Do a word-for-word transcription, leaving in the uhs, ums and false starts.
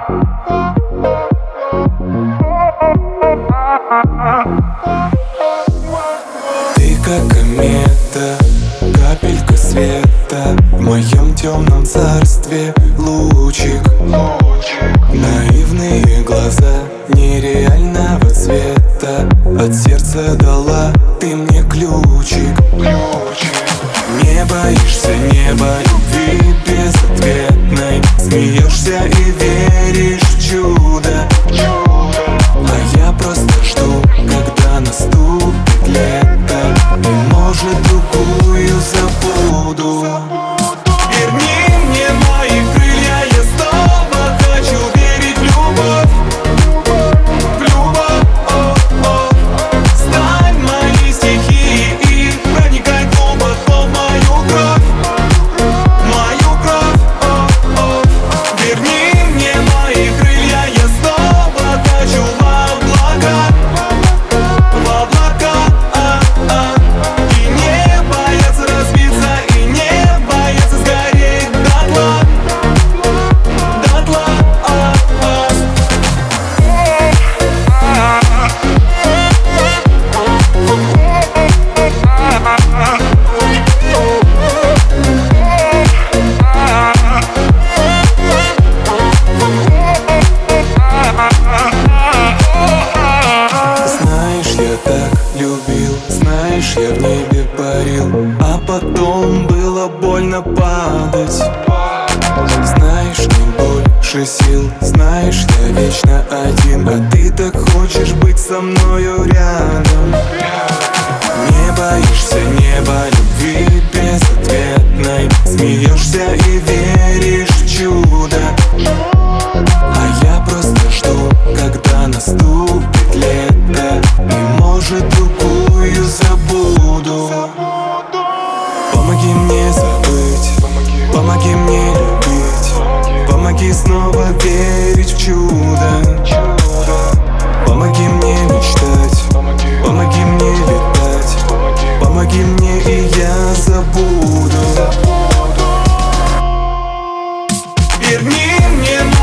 Ты как комета, капелька света в моем темном царстве, лучик. Наивные глаза нереального цвета, от сердца дала ты мне ключик. Не боишься неба, любви безответной, смеешься и веришь в чудо. А я просто жду, когда наступит лето, и может другую забуду. Верни мне мои крылья, я снова хочу верить в любовь. В любовь, о, о. Стань моей стихией и проникай глубоко в мою кровь. Мою кровь, о, о. Верни мне мои крылья, я снова хочу в облака. В облака, а, а. И не бояться разбиться, и не бояться сгореть дотла. Дотла, а, а. Знаешь, я так любил, знаешь, я в небе парил, а потом было больно падать. Знаешь, не больше сил, знаешь, я вечно один, а ты так хочешь быть со мною рядом. Не боишься неба, любви безответной, смеешься и веришь в чудо. А я просто жду, когда наступит лето, и может другую забуду. Помоги мне забыть, помоги мне любить, помоги снова верить в чудо. Помоги мне мечтать, помоги мне летать, помоги мне, и я забуду. Верни мне